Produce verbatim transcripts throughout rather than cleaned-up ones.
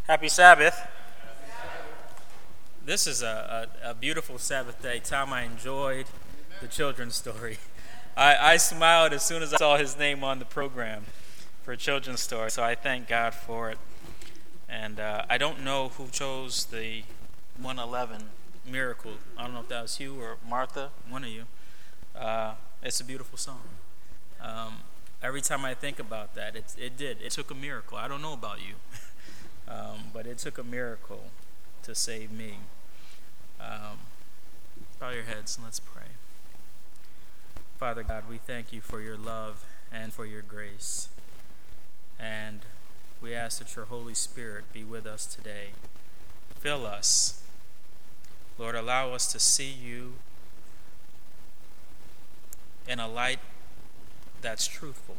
Happy Sabbath. This is a, a, a beautiful Sabbath day. Tom, I enjoyed the children's story. I, I smiled as soon as I saw his name on the program for a children's story, so I thank God for it. And uh, I don't know who chose the one eleven miracle. I don't know if that was you or Martha, one of you. Uh, it's a beautiful song. Um, every time I think about that, it, it did. It took a miracle. I don't know about you. Um, but it took a miracle to save me. Um, bow your heads and let's pray. Father God, we thank you for your love and for your grace. And we ask that your Holy Spirit be with us today. Fill us. Lord, allow us to see you in a light that's truthful.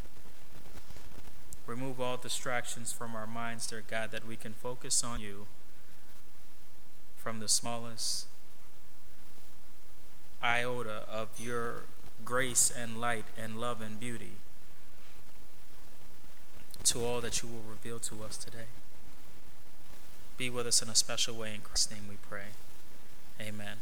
Remove all distractions from our minds, dear God, that we can focus on you from the smallest iota of your grace and light and love and beauty to all that you will reveal to us today. Be with us in a special way. In Christ's name we pray. Amen.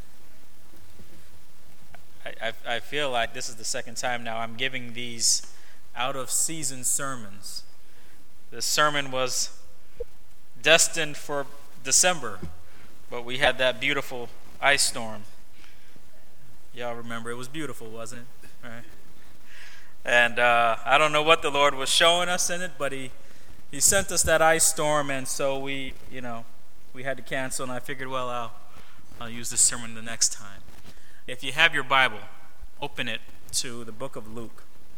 I, I, I feel like this is the second time now I'm giving these out-of-season sermons. This sermon was destined for December, but we had that beautiful ice storm. Y'all remember, it was beautiful, wasn't it? Right? And uh, I don't know what the Lord was showing us in it, but he, he sent us that ice storm, and so we, you know, we had to cancel, and I figured, well, I'll, I'll use this sermon the next time. If you have your Bible, open it to the book of Luke.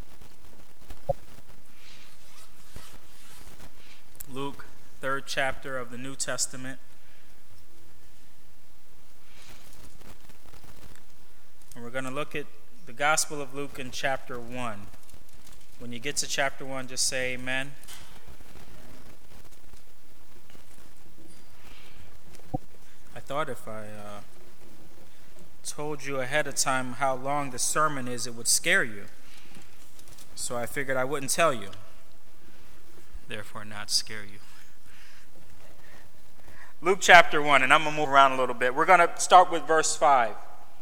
Luke, third chapter of the New Testament. And we're going to look at the Gospel of Luke in chapter one. When you get to chapter one, just say amen. I thought if I uh, told you ahead of time how long the sermon is, it would scare you. So I figured I wouldn't tell you. Therefore not scare you. Luke chapter one, and I'm going to move around a little bit. We're going to start with verse five.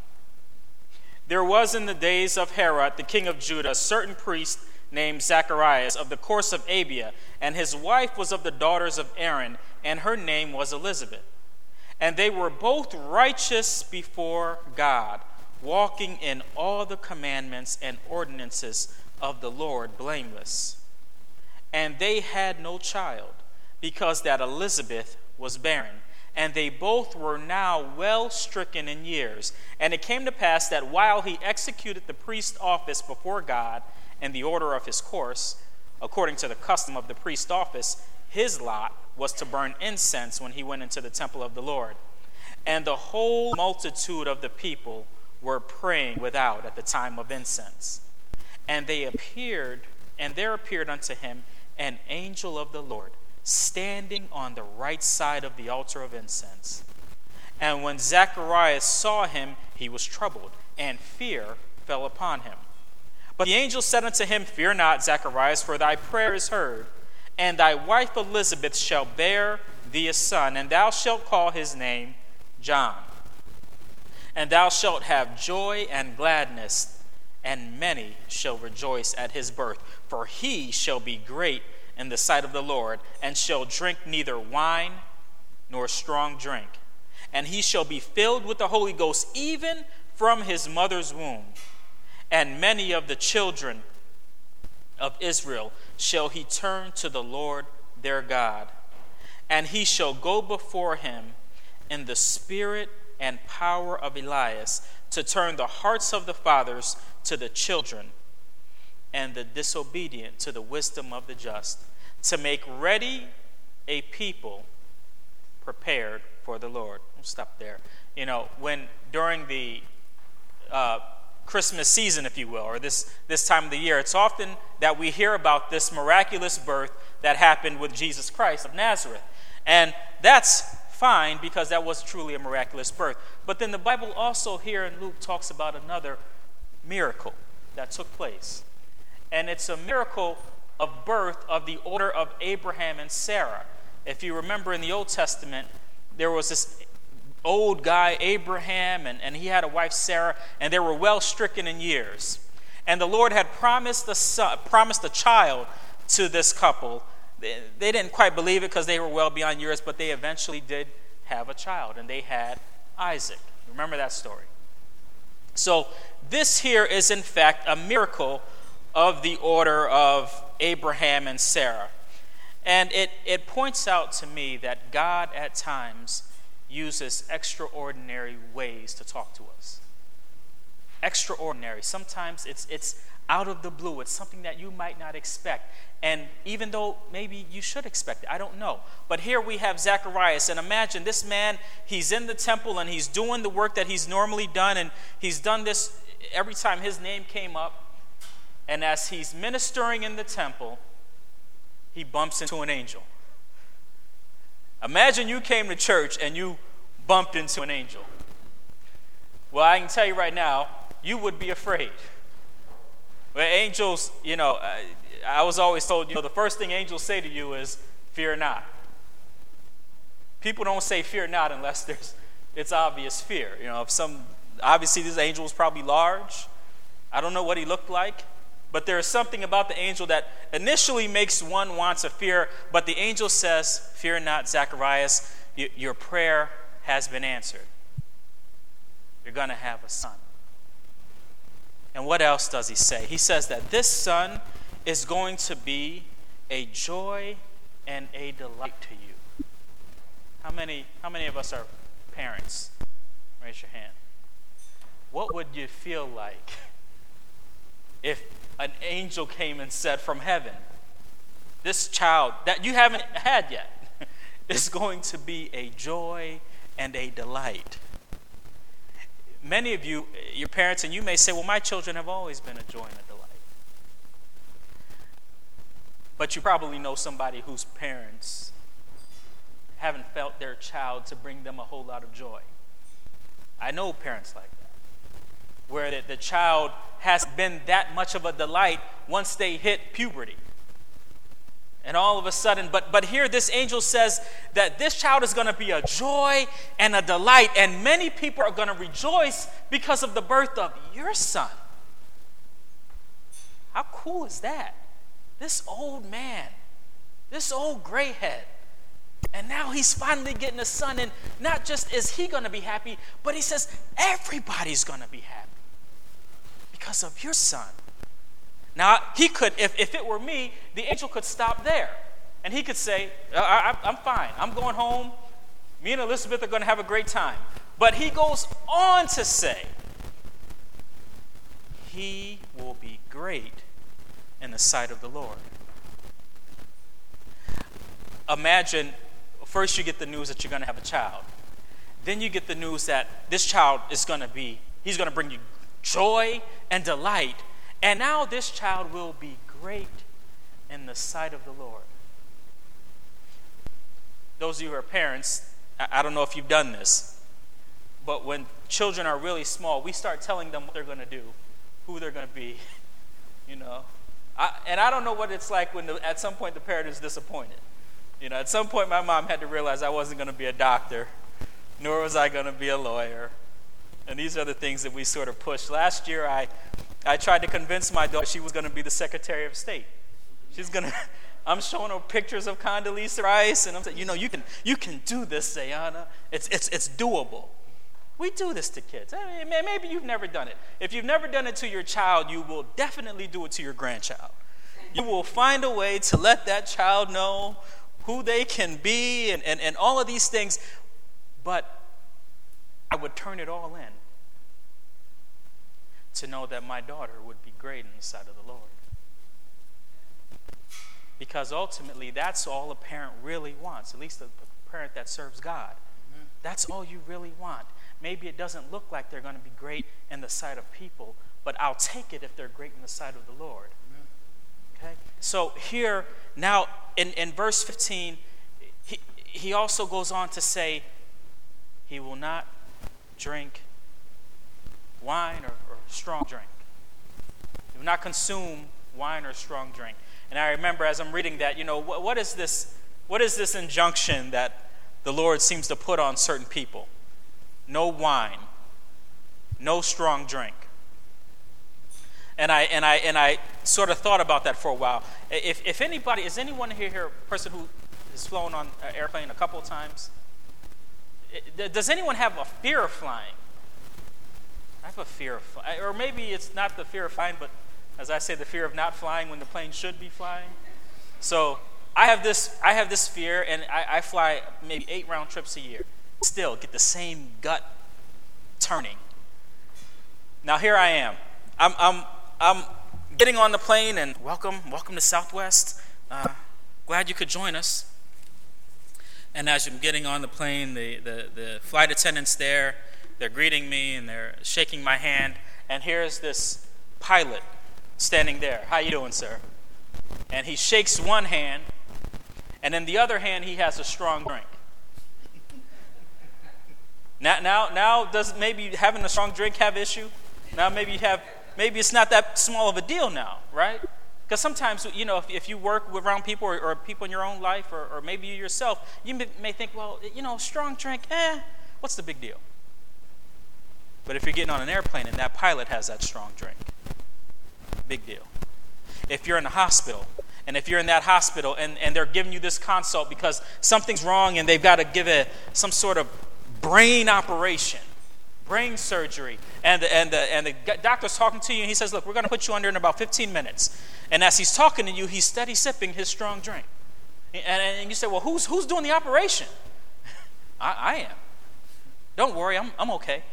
There was in the days of Herod, the king of Judah, a certain priest named Zacharias of the course of Abia, and his wife was of the daughters of Aaron, and her name was Elizabeth. And they were both righteous before God, walking in all the commandments and ordinances of the Lord blameless. And they had no child, because that Elizabeth was barren. And they both were now well stricken in years. And it came to pass that while he executed the priest's office before God in the order of his course, according to the custom of the priest's office, his lot was to burn incense when he went into the temple of the Lord. And the whole multitude of the people were praying without at the time of incense. And they appeared, and there appeared unto him an angel of the Lord, standing on the right side of the altar of incense. And when Zacharias saw him, he was troubled, and fear fell upon him. But the angel said unto him, Fear not, Zacharias, for thy prayer is heard, and thy wife Elizabeth shall bear thee a son, and thou shalt call his name John. And thou shalt have joy and gladness, and many shall rejoice at his birth. For he shall be great in the sight of the Lord, and shall drink neither wine nor strong drink. And he shall be filled with the Holy Ghost even from his mother's womb. And many of the children of Israel shall he turn to the Lord their God. And he shall go before him in the spirit and power of Elias, to turn the hearts of the fathers to the children, and the disobedient to the wisdom of the just, to make ready a people prepared for the Lord. We'll stop there. You know, when during the uh, Christmas season, if you will, or this, this time of the year, it's often that we hear about this miraculous birth that happened with Jesus Christ of Nazareth. And that's fine, because that was truly a miraculous birth. But then the Bible also here in Luke talks about another miracle that took place. And it's a miracle of birth of the order of Abraham and Sarah. If you remember in the Old Testament, there was this old guy, Abraham, and, and he had a wife, Sarah, and they were well stricken in years. And the Lord had promised a son, promised a child to this couple. They, they didn't quite believe it because they were well beyond years, but they eventually did have a child, and they had Isaac. Remember that story? So this here is, in fact, a miracle of the order of Abraham and Sarah. And it, it points out to me that God at times uses extraordinary ways to talk to us. Extraordinary. Sometimes it's it's out of the blue. It's something that you might not expect. And even though maybe you should expect it, I don't know. But here we have Zacharias, and imagine this man, he's in the temple and he's doing the work that he's normally done, and he's done this every time his name came up. And as he's ministering in the temple, he bumps into an angel. Imagine you came to church and you bumped into an angel. Well, I can tell you right now, you would be afraid. Well, angels, you know, I, I was always told, you know, the first thing angels say to you is, fear not. People don't say fear not unless there's, it's obvious fear. You know, if some, obviously this angel was probably large. I don't know what he looked like. But there is something about the angel that initially makes one want to fear. But the angel says, fear not, Zacharias, y- your prayer has been answered. You're going to have a son. And what else does he say? He says that this son is going to be a joy and a delight to you. How many, how many of us are parents? Raise your hand. What would you feel like if an angel came and said from heaven, this child that you haven't had yet is going to be a joy and a delight? Many of you, your parents, and you may say, well, my children have always been a joy and a delight. But you probably know somebody whose parents haven't felt their child to bring them a whole lot of joy. I know parents like that, where the, the child has been that much of a delight once they hit puberty. And all of a sudden, but but here this angel says that this child is going to be a joy and a delight, and many people are going to rejoice because of the birth of your son. How cool is that? This old man, this old gray head, and now he's finally getting a son, and not just is he going to be happy, but he says everybody's going to be happy because of your son. Now, he could, if, if it were me, the angel could stop there. And he could say, I, I, I'm fine. I'm going home. Me and Elizabeth are going to have a great time. But he goes on to say, he will be great in the sight of the Lord. Imagine, first you get the news that you're going to have a child. Then you get the news that this child is going to be, he's going to bring you joy and delight. And now this child will be great in the sight of the Lord. Those of you who are parents, I don't know if you've done this, but when children are really small, we start telling them what they're going to do, who they're going to be, you know. I, and I don't know what it's like when the, at some point the parent is disappointed. You know, at some point my mom had to realize I wasn't going to be a doctor, nor was I going to be a lawyer. And these are the things that we sort of push. Last year I... I tried to convince my daughter she was going to be the Secretary of State. She's going to, I'm showing her pictures of Condoleezza Rice, and I'm saying, you know, you can you can do this, Sayana. It's, it's, it's doable. We do this to kids. I mean, maybe you've never done it. If you've never done it to your child, you will definitely do it to your grandchild. You will find a way to let that child know who they can be and, and, and all of these things. But I would turn it all in to know that my daughter would be great in the sight of the Lord. Because ultimately, that's all a parent really wants, at least a parent that serves God. Mm-hmm. That's all you really want. Maybe it doesn't look like they're going to be great in the sight of people, but I'll take it if they're great in the sight of the Lord. Mm-hmm. Okay? So here, now, in, in verse fifteen, he, he also goes on to say, he will not drink wine or, or strong drink. He will not consume wine or strong drink. And I remember as I'm reading that, you know, what, what is this? what is this injunction that the Lord seems to put on certain people? No wine, no strong drink. And I and I and I sort of thought about that for a while. If if anybody, is anyone here, here a person who has flown on an airplane a couple of times? Does anyone have a fear of flying? I have a fear of flying. Or maybe it's not the fear of flying, but as I say, the fear of not flying when the plane should be flying. So I have this I have this fear, and I, I fly maybe eight round trips a year. Still get the same gut turning. Now here I am. I'm I'm I'm getting on the plane, and welcome, welcome to Southwest. Uh, glad you could join us. And as I'm getting on the plane, the, the, the flight attendants there, they're greeting me and they're shaking my hand. And here's this pilot standing there. How you doing, sir? And he shakes one hand, and in the other hand, he has a strong drink. Now, now, now, does maybe having a strong drink have issue? Now, maybe you have, maybe it's not that small of a deal now, right? Because sometimes, you know, if, if you work around people or, or people in your own life, or, or maybe you yourself, you may, may think, well, you know, strong drink, eh, what's the big deal? But if you're getting on an airplane and that pilot has that strong drink, big deal. If you're in a hospital, and if you're in that hospital and, and they're giving you this consult because something's wrong and they've got to give a some sort of brain operation, brain surgery, and the, and the, and the doctor's talking to you, and he says, look, we're going to put you under in about fifteen minutes. And as he's talking to you, he's steady sipping his strong drink. And, and you say, well, who's who's doing the operation? I, I am. Don't worry, I'm I'm okay.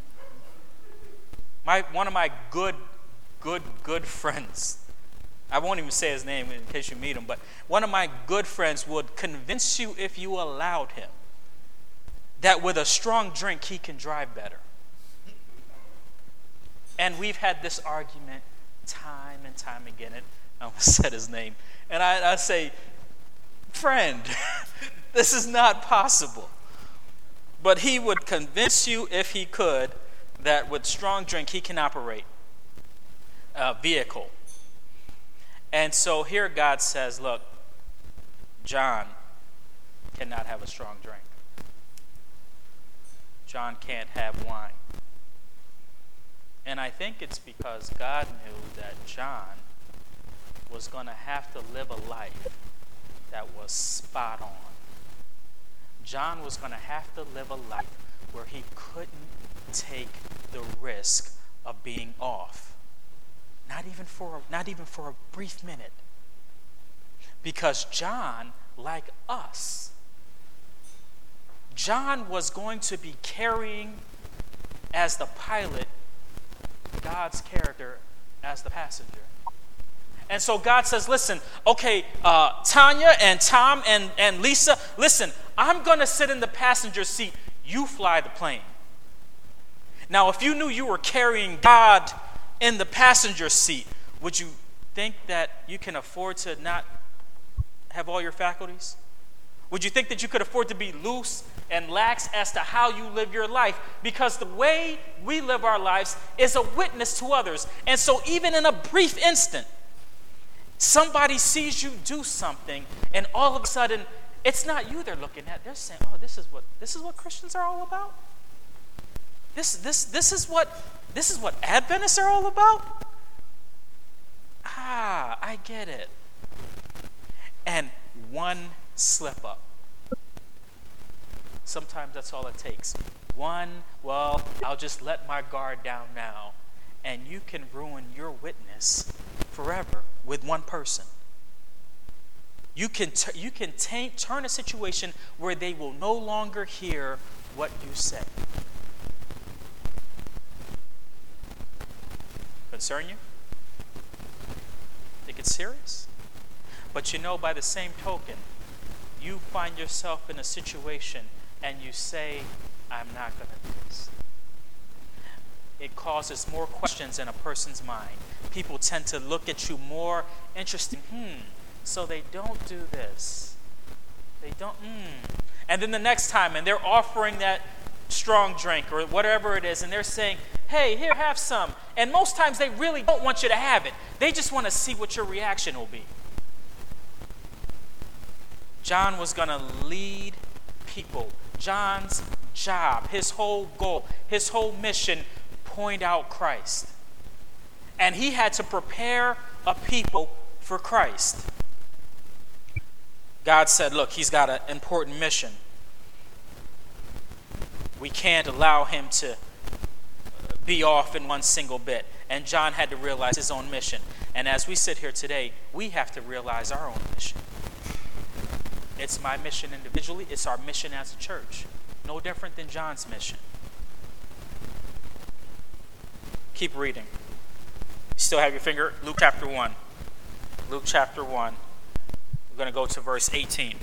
My one of my good, good, good friends, I won't even say his name in case you meet him, but one of my good friends would convince you, if you allowed him, that with a strong drink he can drive better. And we've had this argument time and time again. And I almost said his name. And I, I say, friend, this is not possible. But he would convince you, if he could, that with strong drink he can operate a vehicle. And so here God says, look, John cannot have a strong drink. John can't have wine. And I think it's because God knew that John was going to have to live a life that was spot on. John was going to have to live a life where he couldn't take the risk of being off. Not even for a, not even for a brief minute. Because John, like us, John was going to be carrying, as the pilot, God's character as the passenger. And so God says, listen, okay, uh, Tanya and Tom and, and Lisa, listen, I'm going to sit in the passenger seat. You fly the plane. Now, if you knew you were carrying God in the passenger seat, would you think that you can afford to not have all your faculties? Would you think that you could afford to be loose and lax as to how you live your life? Because the way we live our lives is a witness to others. And so even in a brief instant, somebody sees you do something, and all of a sudden, it's not you they're looking at. They're saying, oh, this is what this is what Christians are all about? This this this is what this is what Adventists are all about? Ah, I get it. And one slip up. Sometimes that's all it takes. One, well, I'll just let my guard down now. And you can ruin your witness forever with one person. You can t- you can taint, turn a situation where they will no longer hear what you say. Concern you? Think it's serious? But you know, by the same token, you find yourself in a situation and you say, I'm not going to do this. It causes more questions in a person's mind. People tend to look at you more interested. Hmm, so they don't do this. They don't, hmm. And then the next time, and they're offering that strong drink or whatever it is, and they're saying, hey, here, have some. And most times they really don't want you to have it. They just want to see what your reaction will be. John was going to lead people. John's job, his whole goal, his whole mission, point out Christ. And he had to prepare a people for Christ. God said, look, he's got an important mission. We can't allow him to be off in one single bit. And John had to realize his own mission. And as we sit here today, we have to realize our own mission. It's my mission individually. It's our mission as a church. No different than John's mission. Keep reading. You still have your finger? Luke chapter one. Luke chapter one. We're going to go to verse eighteen.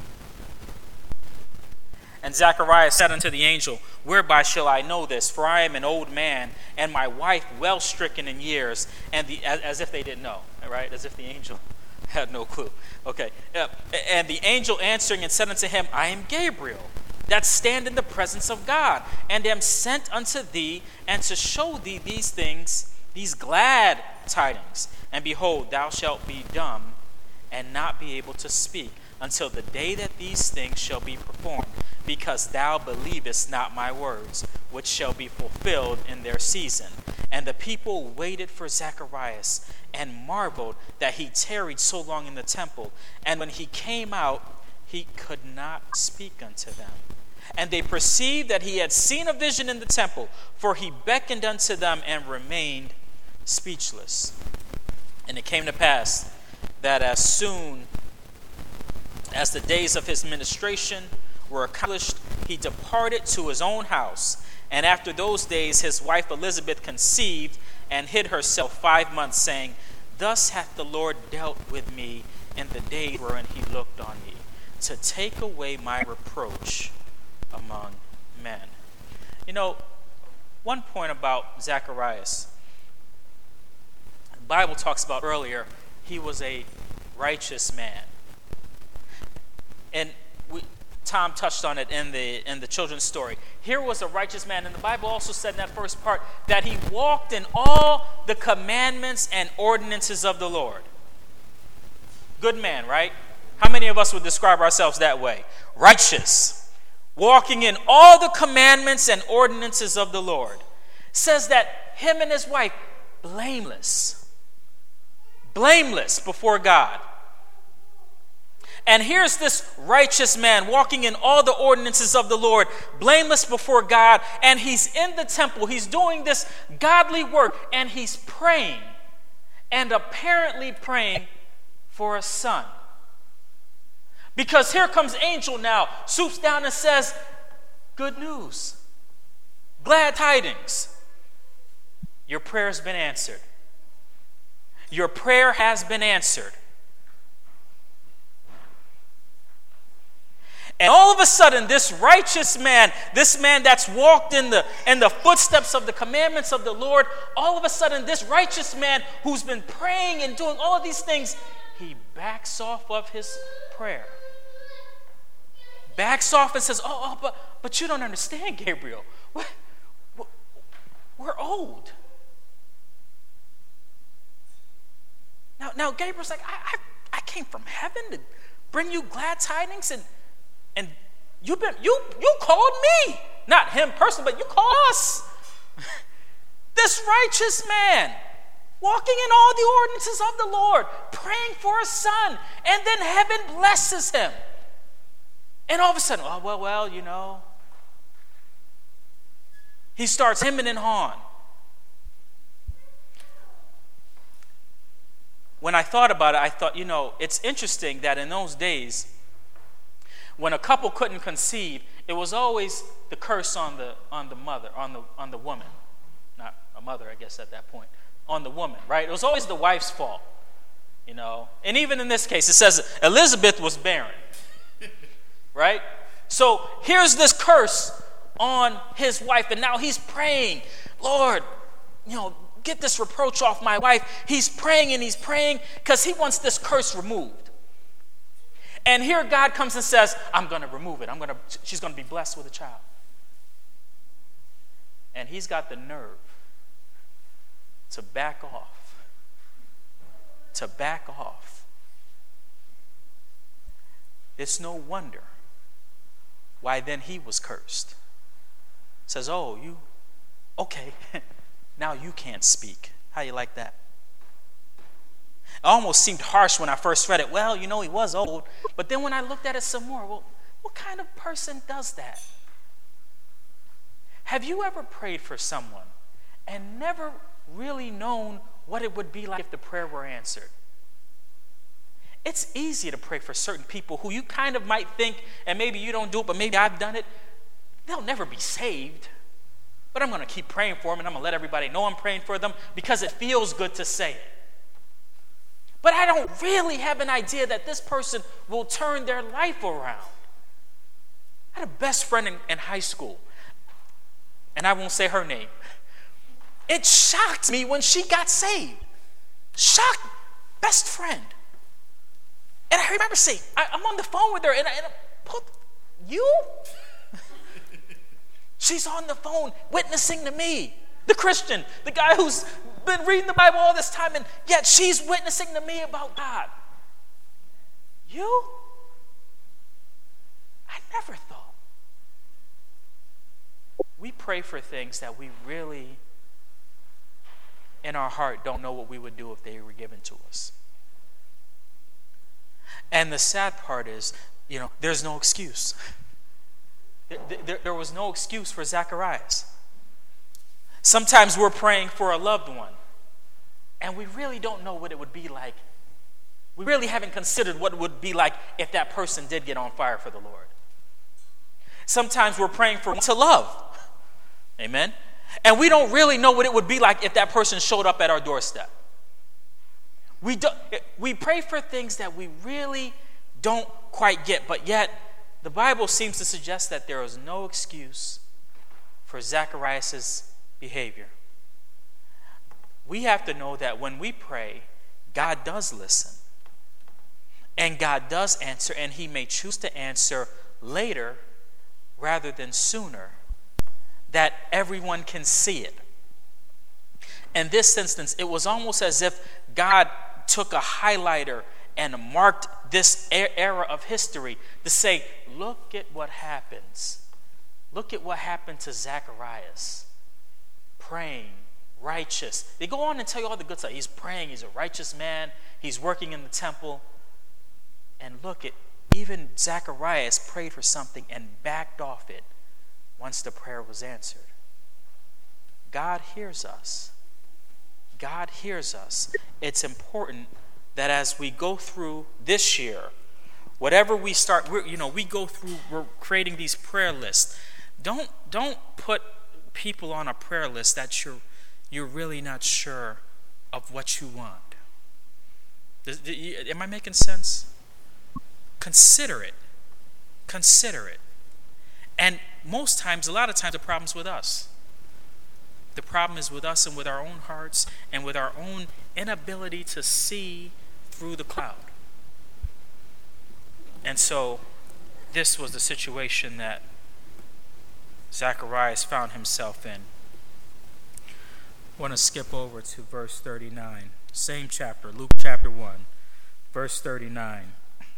And Zacharias said unto the angel, whereby shall I know this? For I am an old man, and my wife well stricken in years. And the, as, as if they didn't know, right? As if the angel had no clue. Okay. Uh, and the angel answering and said unto him, I am Gabriel, that stand in the presence of God, and am sent unto thee, and to show thee these things, these glad tidings. And behold, thou shalt be dumb, and not be able to speak, until the day that these things shall be performed, because thou believest not my words, which shall be fulfilled in their season. And the people waited for Zacharias, and marveled that he tarried so long in the temple. And when he came out, he could not speak unto them. And they perceived that he had seen a vision in the temple, for he beckoned unto them and remained speechless. And it came to pass that as soon as the days of his ministration were accomplished, he departed to his own house. And after those days his wife Elizabeth conceived, and hid herself five months, saying, Thus hath the Lord dealt with me in the day wherein he looked on me, to take away my reproach among men. You know, one point about Zacharias, the Bible talks about earlier, he was a righteous man. And we, Tom touched on it in the in the children's story. Here was a righteous man, and the Bible also said in that first part that he walked in all the commandments and ordinances of the Lord. Good man, right? How many of us would describe ourselves that way? Righteous. Walking in all the commandments and ordinances of the Lord. Says that him and his wife, blameless. Blameless before God. And here's this righteous man walking in all the ordinances of the Lord, blameless before God, and he's in the temple. He's doing this godly work, and he's praying, and apparently praying for a son. Because here comes angel now, swoops down and says, good news, glad tidings. Your prayer has been answered. Your prayer has been answered. And all of a sudden, this righteous man, this man that's walked in the, in the footsteps of the commandments of the Lord, all of a sudden, this righteous man who's been praying and doing all of these things, he backs off of his prayer. Backs off and says, oh, oh but, but you don't understand, Gabriel. We're, we're old. Now, now Gabriel's like, I, I, I came from heaven to bring you glad tidings, and And you've been you you called me, not him personally, but you called us. This righteous man, walking in all the ordinances of the Lord, praying for a son, and then heaven blesses him. And all of a sudden, oh well, well, you know, he starts hemming and hawing. When I thought about it, I thought, you know, it's interesting that in those days, when a couple couldn't conceive, it was always the curse on the on the mother, on the on the woman. Not a mother, I guess, at that point. On the woman, right? It was always the wife's fault, you know. And even in this case, it says Elizabeth was barren, right? So here's this curse on his wife, and now he's praying, Lord, you know, get this reproach off my wife. He's praying and he's praying because he wants this curse removed. And here God comes and says, I'm going to remove it. I'm going to, she's going to be blessed with a child. And he's got the nerve to back off. To back off. it's no wonder why then he was cursed. Says, oh, you, okay, now you can't speak. How you like that? It almost seemed harsh when I first read it. Well, you know, he was old. But then when I looked at it some more, well, what kind of person does that? Have you ever prayed for someone and never really known what it would be like if the prayer were answered? It's easy to pray for certain people who you kind of might think, and maybe you don't do it, but maybe I've done it. They'll never be saved. But I'm going to keep praying for them, and I'm going to let everybody know I'm praying for them because it feels good to say it. But I don't really have an idea that this person will turn their life around. I had a best friend in, in high school, and I won't say her name. It shocked me when she got saved. Shocked. Best friend. And I remember saying, I, I'm on the phone with her, and I, and I put, you? She's on the phone witnessing to me, the Christian, the guy who's been reading the Bible all this time, and yet she's witnessing to me about God. You? I never thought. We pray for things that we really, in our heart, don't know what we would do if they were given to us. And the sad part is, you know, there's no excuse. There, there, there was no excuse for Zacharias. Sometimes we're praying for a loved one, and we really don't know what it would be like. We really haven't considered what it would be like if that person did get on fire for the Lord. Sometimes we're praying for to love. Amen? And we don't really know what it would be like if that person showed up at our doorstep. We, do, we pray for things that we really don't quite get, but yet the Bible seems to suggest that there is no excuse for Zacharias' behavior. We have to know that when we pray, God does listen. And God does answer, and he may choose to answer later rather than sooner, that everyone can see it. In this instance, it was almost as if God took a highlighter and marked this era of history to say, look at what happens. Look at what happened to Zacharias. Praying, righteous. They go on and tell you all the good stuff. He's praying, he's a righteous man, he's working in the temple. And look at, even Zacharias prayed for something and backed off it once the prayer was answered. God hears us. God hears us. It's important that as we go through this year, whatever we start, we're, you know, we go through, we're creating these prayer lists. Don't don't put people on a prayer list that you're you're really not sure of what you want. Does, am I making sense? Consider it. Consider it. And most times, a lot of times, the problem's with us. The problem is with us and with our own hearts and with our own inability to see through the cloud. And so, this was the situation that Zacharias found himself in. I want to skip over to verse thirty-nine. Same chapter, Luke chapter one, verse thirty-nine.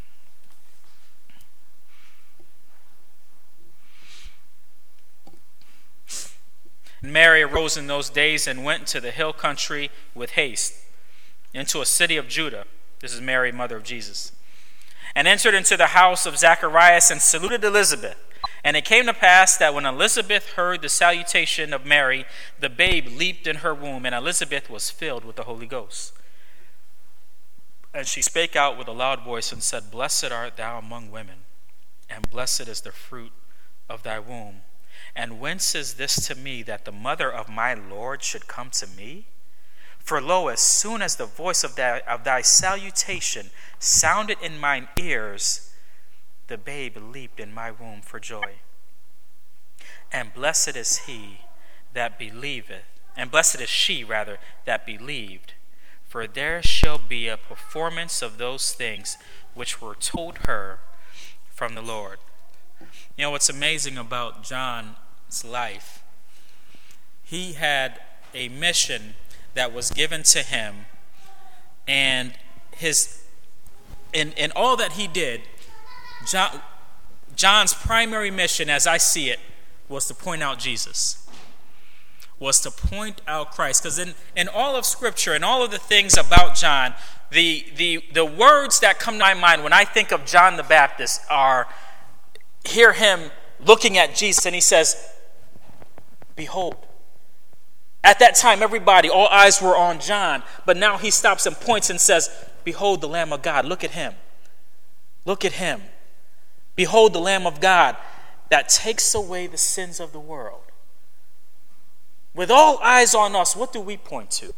Mary arose in those days and went into the hill country with haste, into a city of Judah. This is Mary, mother of Jesus. And entered into the house of Zacharias and saluted Elizabeth. And it came to pass that when Elizabeth heard the salutation of Mary, the babe leaped in her womb, and Elizabeth was filled with the Holy Ghost. And she spake out with a loud voice and said, Blessed art thou among women, and blessed is the fruit of thy womb. And whence is this to me, that the mother of my Lord should come to me? For lo, as soon as the voice of thy, of thy salutation sounded in mine ears, the babe leaped in my womb for joy. And blessed is he that believeth, and blessed is she, rather, that believed, for there shall be a performance of those things which were told her from the Lord. You know what's amazing about John's life? He had a mission that was given to him, and his in, in all that he did, John, John's primary mission, as I see it, was to point out Jesus, was to point out Christ. Because in, in all of Scripture and all of the things about John, the, the, the words that come to my mind when I think of John the Baptist are, hear him looking at Jesus and he says, behold. At that time, everybody, all eyes were on John, but now he stops and points and says, behold the Lamb of God. Look at him. Look at him. Behold the Lamb of God that takes away the sins of the world. With all eyes on us, what do we point to?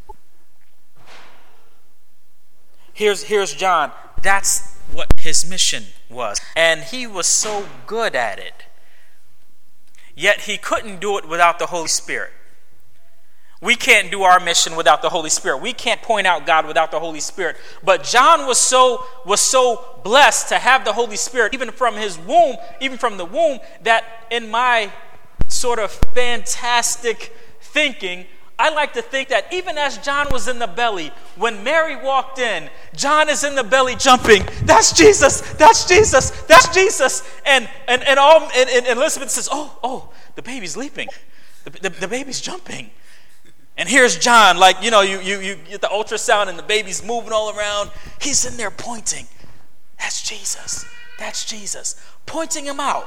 Here's, here's John. That's what his mission was. And he was so good at it. Yet he couldn't do it without the Holy Spirit. We can't do our mission without the Holy Spirit. We can't point out God without the Holy Spirit. But John was so was so blessed to have the Holy Spirit, even from his womb, even from the womb, that in my sort of fantastic thinking, I like to think that even as John was in the belly, when Mary walked in, John is in the belly jumping. That's Jesus. That's Jesus. That's Jesus. And and and all and, and Elizabeth says, "Oh, oh, the baby's leaping. The, the, the baby's jumping." And here's John, like, you know, you, you, you get the ultrasound and the baby's moving all around. He's in there pointing. That's Jesus. That's Jesus. Pointing him out.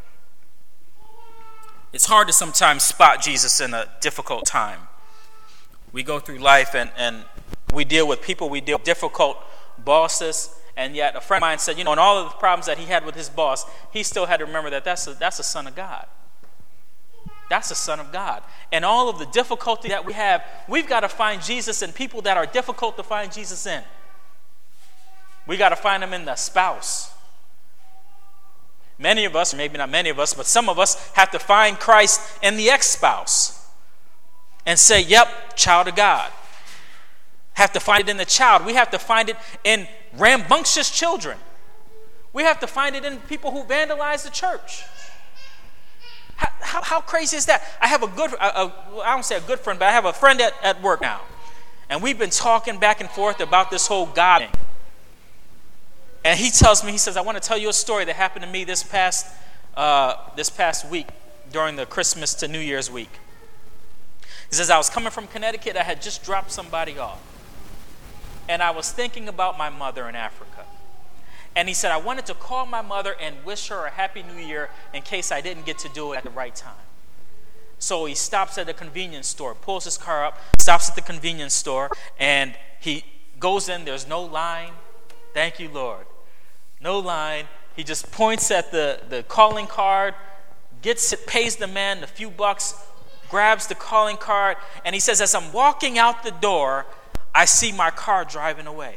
It's hard to sometimes spot Jesus in a difficult time. We go through life and, and we deal with people, we deal with difficult bosses, and yet a friend of mine said, you know, in all of the problems that he had with his boss, he still had to remember that that's a, that's a son of God. That's the Son of God. And all of the difficulty that we have, we've got to find Jesus in people that are difficult to find Jesus in. We got to find him in the spouse. Many of us, maybe not many of us, but some of us have to find Christ in the ex-spouse and say, yep, child of God. Have to find it in the child. We have to find it in rambunctious children. We have to find it in people who vandalize the church. How, how, how crazy is that? I have a good, a, a, I don't say a good friend, but I have a friend at, at work now. And we've been talking back and forth about this whole God thing. And he tells me, he says, I want to tell you a story that happened to me this past, uh, this past week during the Christmas to New Year's week. He says, I was coming from Connecticut. I had just dropped somebody off. And I was thinking about my mother in Africa. And he said, I wanted to call my mother and wish her a happy new year in case I didn't get to do it at the right time. So he stops at a convenience store, pulls his car up, stops at the convenience store, and he goes in. There's no line. Thank you, Lord. No line. He just points at the, the calling card, gets it, pays the man a few bucks, grabs the calling card, and he says, as I'm walking out the door, I see my car driving away.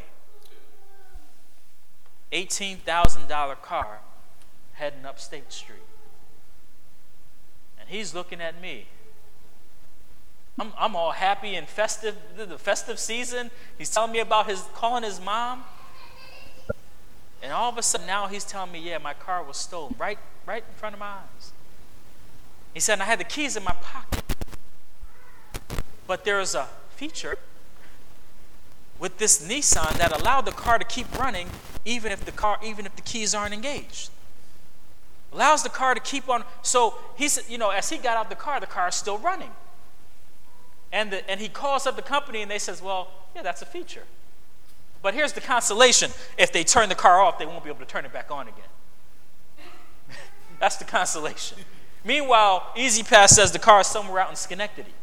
eighteen thousand dollars car heading up State Street. And he's looking at me. I'm, I'm all happy and festive, the festive season. He's telling me about his calling his mom. And all of a sudden now he's telling me, yeah, my car was stolen right, right in front of my eyes. He said, and I had the keys in my pocket. But there is a feature with this Nissan that allowed the car to keep running even if the car, even if the keys aren't engaged. Allows the car to keep on. So he said, you know, as he got out the car, the car is still running. And the, and he calls up the company and they says, well, yeah, that's a feature. But here's the consolation: if they turn the car off, they won't be able to turn it back on again. That's the consolation. Meanwhile, Easy Pass says the car is somewhere out in Schenectady.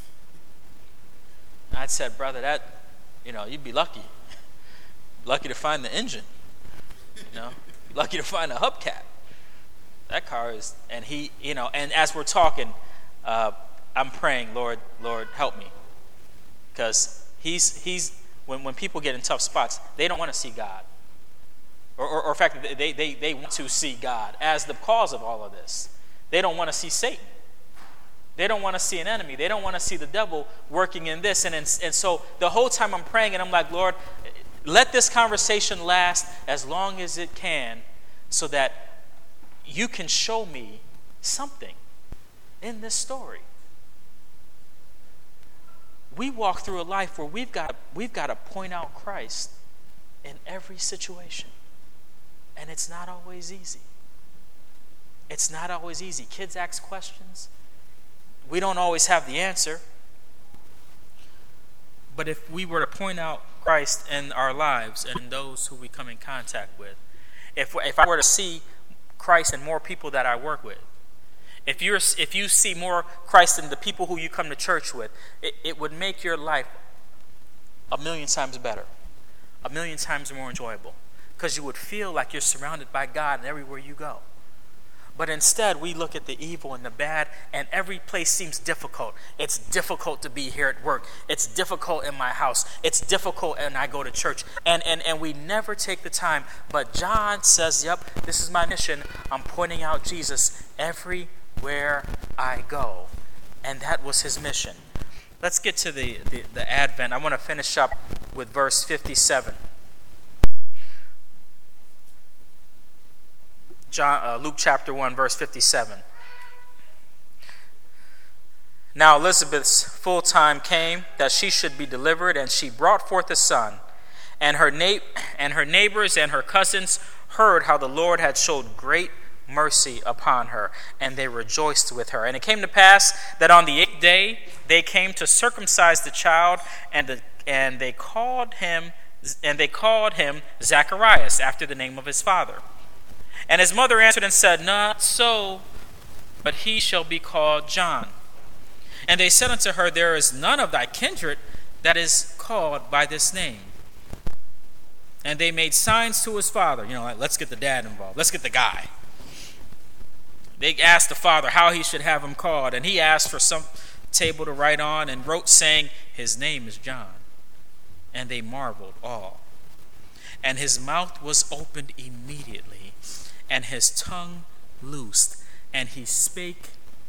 And I said, brother, that, you know, you'd be lucky. Lucky to find the engine. You know, lucky to find a hubcap. That car is, and he, you know, and as we're talking, uh, I'm praying, Lord, Lord, help me. Because he's, he's, when, when people get in tough spots, they don't want to see God. Or, or, or in fact, they, they, they want to see God as the cause of all of this. They don't want to see Satan. They don't want to see an enemy. They don't want to see the devil working in this. And, and, and so the whole time I'm praying and I'm like, Lord, let this conversation last as long as it can so that you can show me something in this story. We walk through a life where we've got, we've got to point out Christ in every situation. And it's not always easy. It's not always easy. Kids ask questions. We don't always have the answer. But if we were to point out Christ in our lives and in those who we come in contact with, if if I were to see Christ in more people that I work with, if you're if you see more Christ in the people who you come to church with, it, it would make your life a million times better, a million times more enjoyable, because you would feel like you're surrounded by God everywhere you go. But instead, we look at the evil and the bad, and every place seems difficult. It's difficult to be here at work. It's difficult in my house. It's difficult when I go to church. And, and, and we never take the time. But John says, yep, this is my mission. I'm pointing out Jesus everywhere I go. And that was his mission. Let's get to the, the, the Advent. I want to finish up with verse fifty-seven. John, uh, Luke chapter one, verse fifty-seven. Now Elizabeth's full time came that she should be delivered, and she brought forth a son. And her na- and her neighbors and her cousins heard how the Lord had showed great mercy upon her, and they rejoiced with her. And it came to pass that on the eighth day they came to circumcise the child, and the, and they called him and they called him Zacharias, after the name of his father. And his mother answered and said, Not so, but he shall be called John. And they said unto her, There is none of thy kindred that is called by this name. And they made signs to his father. You know, like, let's get the dad involved. Let's get the guy. They asked the father how he should have him called. And he asked for some table to write on, and wrote, saying, His name is John. And they marveled all. And his mouth was opened immediately, and his tongue loosed, and he spake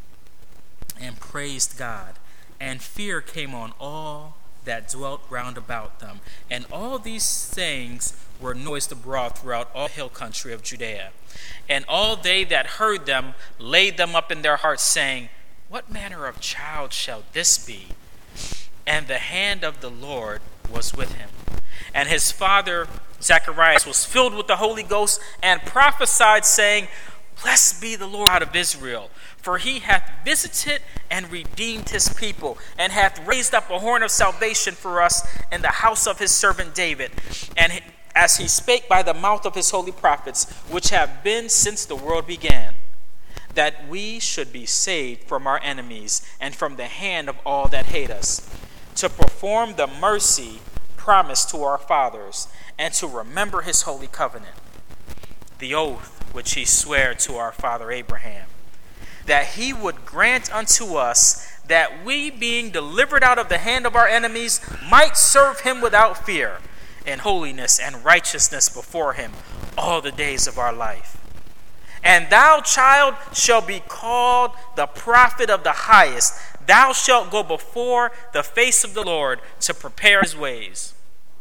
and praised God. And fear came on all that dwelt round about them. And all these things were noised abroad throughout all the hill country of Judea. And all they that heard them laid them up in their hearts, saying, What manner of child shall this be? And the hand of the Lord was with him. And his father Zacharias was filled with the Holy Ghost, and prophesied, saying, Blessed be the Lord God of Israel, for he hath visited and redeemed his people, and hath raised up a horn of salvation for us in the house of his servant David, and as he spake by the mouth of his holy prophets, which have been since the world began, that we should be saved from our enemies and from the hand of all that hate us, to perform the mercy promised to our fathers, and to remember his holy covenant, the oath which he sware to our father Abraham, that he would grant unto us that we, being delivered out of the hand of our enemies, might serve him without fear, in holiness and righteousness before him all the days of our life. And thou, child, shalt be called the prophet of the highest. Thou shalt go before the face of the Lord to prepare his ways,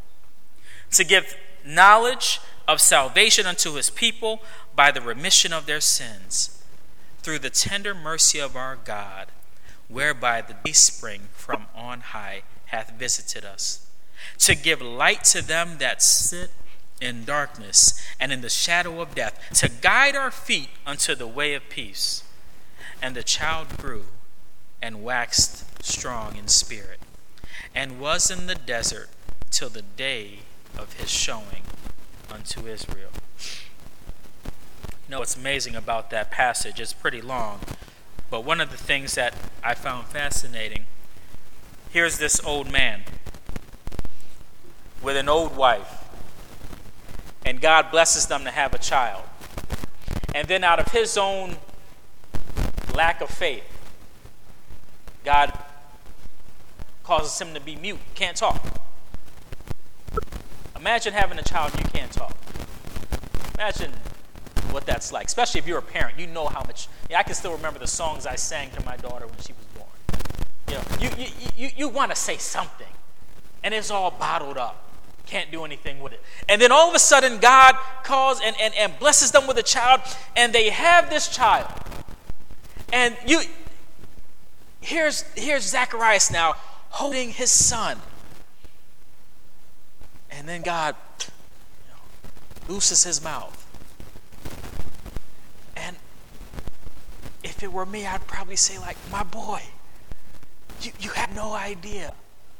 to give knowledge of salvation unto his people by the remission of their sins, through the tender mercy of our God, whereby the day spring from on high hath visited us, to give light to them that sit in darkness and in the shadow of death, to guide our feet unto the way of peace. And the child grew and waxed strong in spirit, and was in the desert till the day of his showing unto Israel. You know what's amazing about that passage? It's pretty long, but one of the things that I found fascinating, here's this old man with an old wife, and God blesses them to have a child. And then out of his own lack of faith, God causes him to be mute, can't talk. Imagine having a child and you can't talk. Imagine what that's like, especially if you're a parent. You know how much. Yeah, I can still remember the songs I sang to my daughter when she was born. You know, you you you, you want to say something, and it's all bottled up. Can't do anything with it. And then all of a sudden, God calls and, and, and blesses them with a child, and they have this child. And you, here's here's Zacharias now holding his son. And then God, you know, looses his mouth. if it were me, I'd probably say like, my boy, you, you have no idea.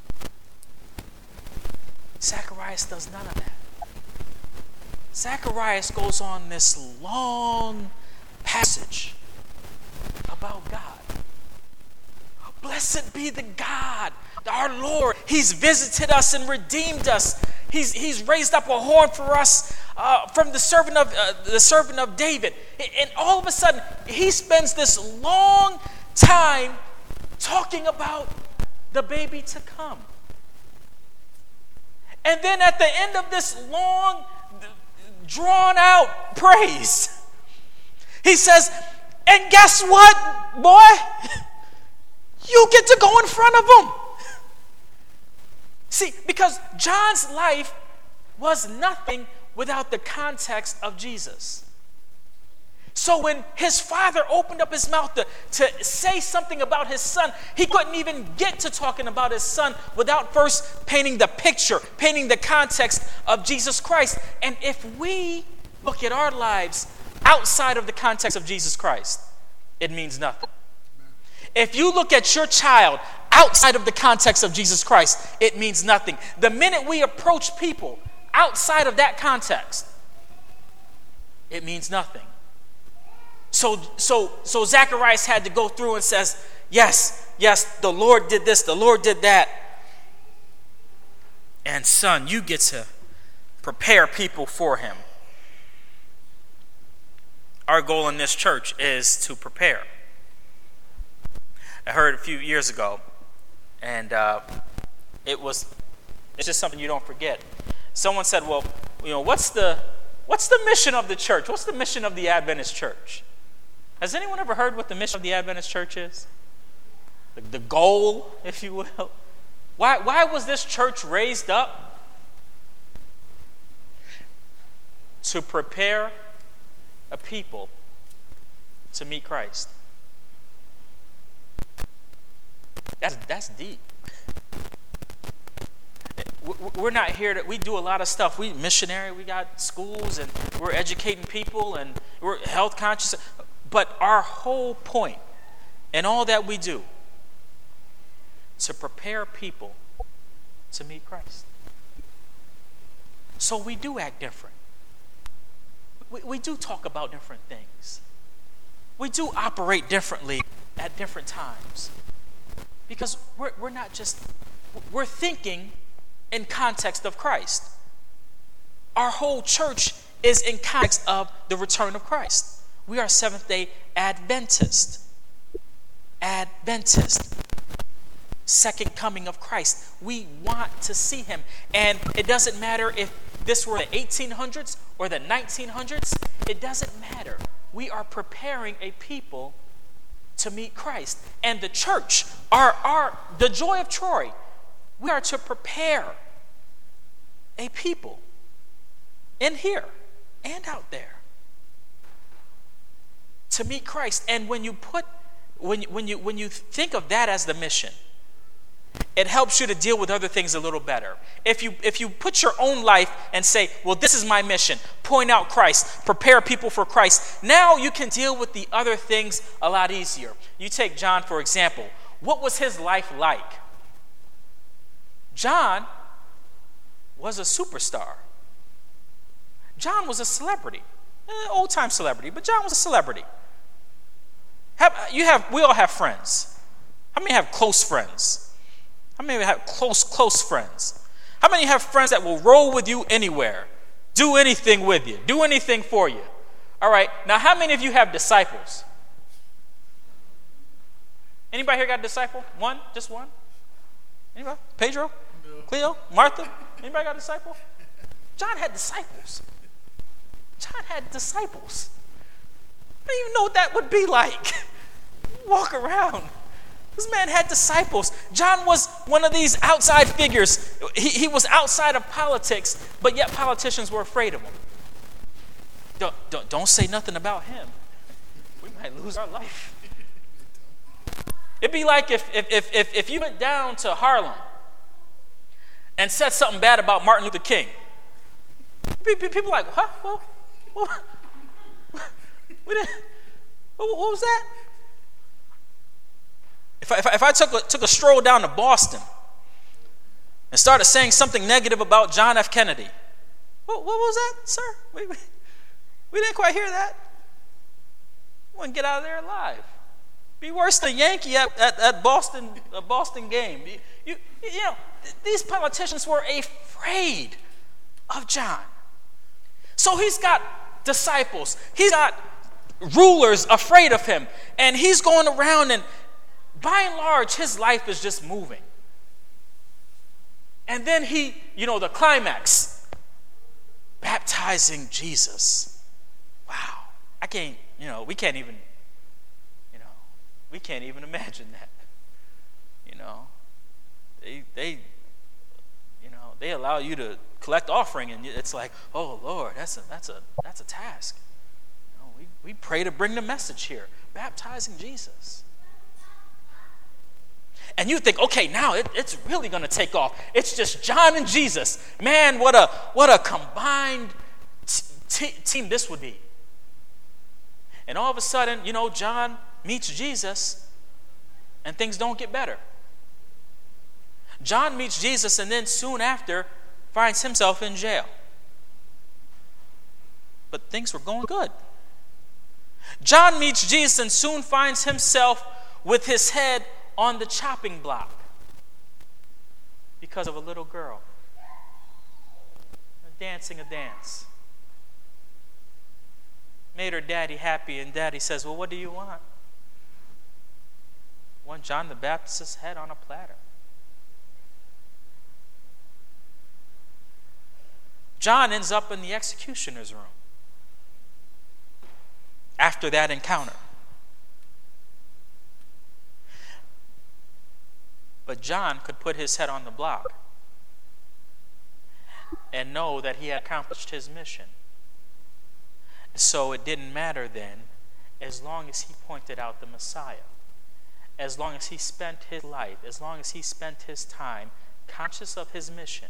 Zacharias does none of that. Zacharias goes on this long passage about God. Blessed be the God, our Lord. He's visited us and redeemed us. He's, he's raised up a horn for us uh, from the servant of uh, the servant of David. And all of a sudden, he spends this long time talking about the baby to come. And then at the end of this long, drawn out praise, he says, and guess what, boy? You get to go in front of him. See, because John's life was nothing without the context of Jesus. So when his father opened up his mouth to, to say something about his son, he couldn't even get to talking about his son without first painting the picture, painting the context of Jesus Christ. And if we look at our lives outside of the context of Jesus Christ, it means nothing. If you look at your child outside of the context of Jesus Christ, it means nothing. The minute we approach people outside of that context, it means nothing. So, so, so Zacharias had to go through and says, yes, yes, the Lord did this, the Lord did that. And son, you get to prepare people for him. Our goal in this church is to prepare. I heard a few years ago, and uh, it was, it's just something you don't forget. Someone said, well, you know, what's the, what's the mission of the church? What's the mission of the Adventist church? Has anyone ever heard what the mission of the Adventist church is? The, the goal, if you will. Why, why was this church raised up? To prepare a people to meet Christ. That's, that's deep. We're not here to, we do a lot of stuff. We missionary, we got schools, and we're educating people, and we're health conscious. But our whole point in all that we do, to prepare people to meet Christ. So we do act different. We, we do talk about different things. We do operate differently at different times. Because we're, we're not just, we're thinking in context of Christ. Our whole church is in context of the return of Christ. We are Seventh-day Adventist. Adventist. Second coming of Christ. We want to see him. And it doesn't matter if this were the eighteen hundreds or the nineteen hundreds. It doesn't matter. We are preparing a people to meet Christ. And the church, our, our, the Joy of Troy, we are to prepare a people in here and out there to meet Christ. And when you put, when, when you when you think of that as the mission, it helps you to deal with other things a little better. If you if you put your own life and say, well, this is my mission, point out Christ, prepare people for Christ, now you can deal with the other things a lot easier. You take John, for example. What was his life like? John was a superstar. John was a celebrity, eh, old-time celebrity, but John was a celebrity. Have, you have, we all have friends. How many have close friends? How many have close, close friends? How many have friends that will roll with you anywhere, do anything with you, do anything for you? All right, now how many of you have disciples? Anybody here got a disciple? One? Just one? Anybody? Pedro? No. Cleo? Martha? Anybody got a disciple? John had disciples. John had disciples. I don't even know what that would be like. Walk around. This man had disciples. John was one of these outside figures. He, he was outside of politics, but yet politicians were afraid of him. Don't, don't, don't say nothing about him. We might lose our life. It'd be like if, if, if, if, if you went down to Harlem and said something bad about Martin Luther King. People are like, huh? Well, well, what, what was that? if I, if I, if I took, a, took a stroll down to Boston and started saying something negative about John F. Kennedy, what, what was that, sir? We, we, we didn't quite hear that. Wouldn't get out of there alive. Be worse than a Yankee at, at, at Boston, a Boston game. You, you, you know, these politicians were afraid of John. So he's got disciples. He's got rulers afraid of him. And he's going around, and by and large, his life is just moving. And then he, you know, the climax, baptizing Jesus. Wow. I can't, you know, we can't even, you know, we can't even imagine that. You know, they, they, you know, they allow you to collect offering, and it's like, oh Lord, that's a, that's a, that's a task. You know, we, we pray to bring the message here, baptizing Jesus. And you think, okay, now it, it's really going to take off. It's just John and Jesus. Man, what a what a combined t- t- team this would be. And all of a sudden, you know, John meets Jesus, and things don't get better. John meets Jesus, and then soon after finds himself in jail. But things were going good. John meets Jesus and soon finds himself with his head on the chopping block because of a little girl dancing a dance. Made her daddy happy, and daddy says, well, what do you want? Want John the Baptist's head on a platter. John ends up in the executioner's room after that encounter. But John could put his head on the block and know that he had accomplished his mission. So it didn't matter then, as long as he pointed out the Messiah, as long as he spent his life, as long as he spent his time conscious of his mission.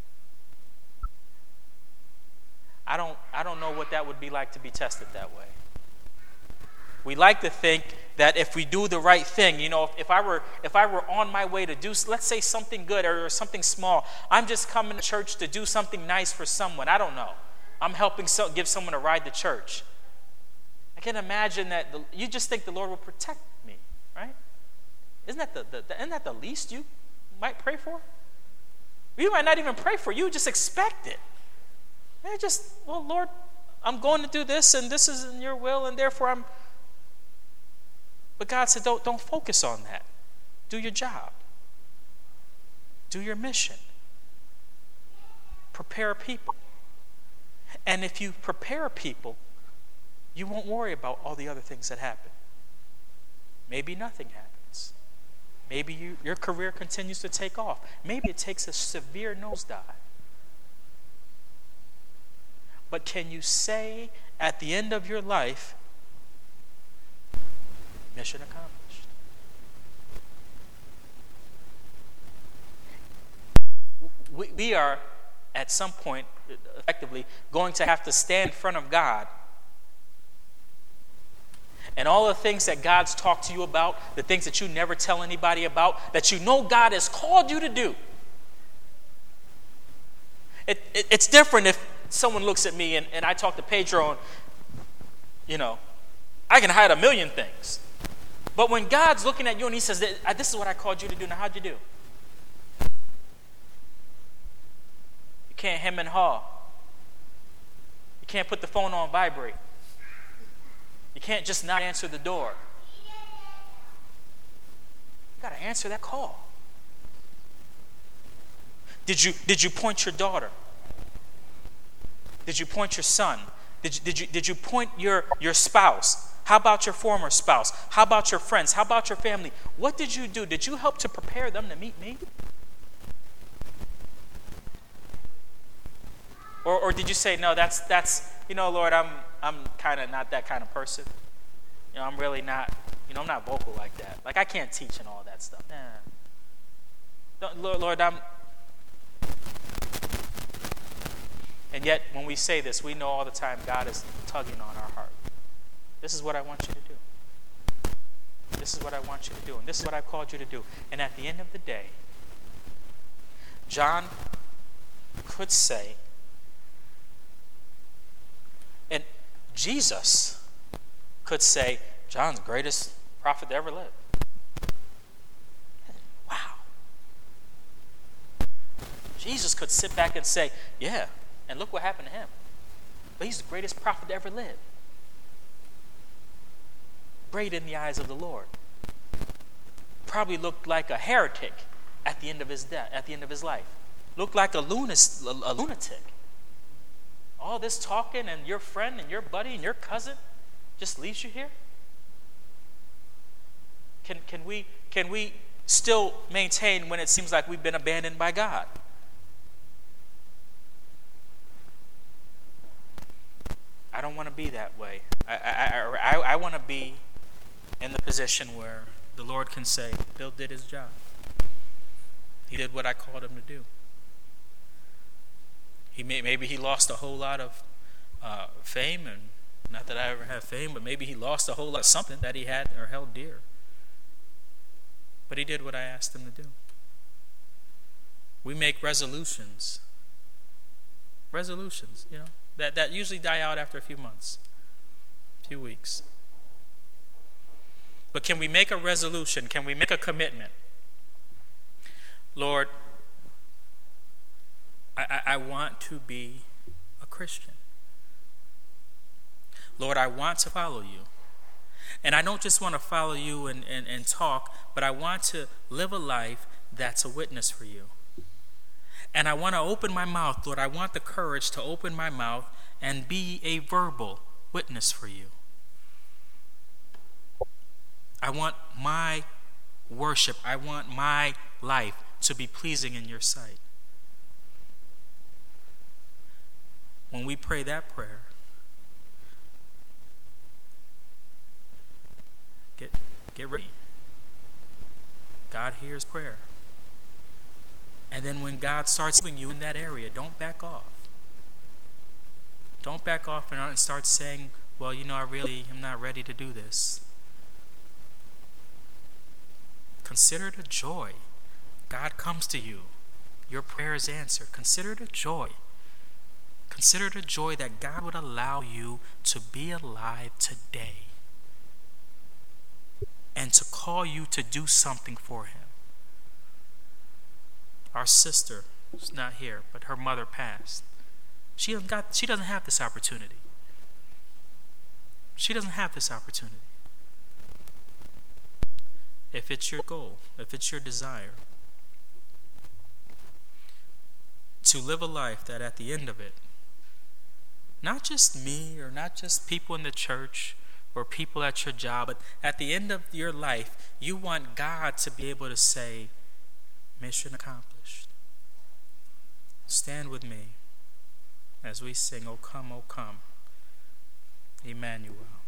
I don't, I don't know what that would be like to be tested that way. We like to think that if we do the right thing, you know, if, if I were if I were on my way to do, let's say, something good or something small, I'm just coming to church to do something nice for someone. I don't know. I'm helping so, give someone a ride to church. I can imagine that the, you just think the Lord will protect me, right? Isn't that the, the, the isn't that the least you might pray for? You might not even pray for. You just expect it. And just, well, Lord, I'm going to do this, and this is in your will, and therefore I'm. But God said, don't, don't focus on that. Do your job. Do your mission. Prepare people. And if you prepare people, you won't worry about all the other things that happen. Maybe nothing happens. Maybe you, your career continues to take off. Maybe it takes a severe nosedive. But can you say at the end of your life, mission accomplished? We, we are, at some point, effectively, going to have to stand in front of God. And all the things that God's talked to you about, the things that you never tell anybody about, that you know God has called you to do. It, it, it's different if someone looks at me and, and I talk to Pedro, and, you know, I can hide a million things. But when God's looking at you and he says, this is what I called you to do, now how'd you do? You can't hem and haw. You can't put the phone on vibrate. You can't just not answer the door. You got to answer that call. Did you, did you point your daughter? Did you point your son? Did you, did you, did you point your, your spouse? How about your former spouse? How about your friends? How about your family? What did you do? Did you help to prepare them to meet me? Or, or did you say, no, that's, that's you know, Lord, I'm, I'm kind of not that kind of person. You know, I'm really not, you know, I'm not vocal like that. Like, I can't teach and all that stuff. Nah. Don't, Lord, Lord, I'm... And yet, when we say this, we know all the time God is tugging on our heart. This is what I want you to do. This this is what I want you to do, and this is what I've called you to do. And at the end of the day, John could say, and Jesus could say, John's the greatest prophet to ever live. Wow. Jesus could sit back and say, yeah, and look what happened to him. But he's the greatest prophet to ever live. Great in the eyes of the Lord. Probably looked like a heretic at the end of his death, at the end of his life. Looked like a lunatic, a lunatic. All this talking and your friend and your buddy and your cousin just leaves you here? Can, can, we, can we still maintain when it seems like we've been abandoned by God? I don't want to be that way. I, I, I, I want to be in the position where the Lord can say, Bill did his job. He did what I called him to do. He may, maybe he lost a whole lot of uh, fame, and not that I ever have fame, but maybe he lost a whole lot of something that he had or held dear. But he did what I asked him to do. We make resolutions. Resolutions, you know, that, that usually die out after a few months, a few weeks. But can we make a resolution? Can we make a commitment? Lord, I, I, I want to be a Christian. Lord, I want to follow you. And I don't just want to follow you and, and, and talk, but I want to live a life that's a witness for you. And I want to open my mouth, Lord. I want the courage to open my mouth and be a verbal witness for you. I want my worship, I want my life to be pleasing in your sight. When we pray that prayer, get, get ready. God hears prayer. And then when God starts moving you in that area, don't back off. Don't back off and start saying, well, you know, I really am not ready to do this. Consider it a joy. God comes to you. Your prayer is answered. Consider it a joy. Consider it a joy that God would allow you to be alive today and to call you to do something for him. Our sister is not here, but her mother passed. She doesn't got, she doesn't have this opportunity. She doesn't have this opportunity. If it's your goal, if it's your desire to live a life that at the end of it, not just me or not just people in the church or people at your job, but at the end of your life, you want God to be able to say, mission accomplished. Stand with me as we sing, O come, O come, Emmanuel.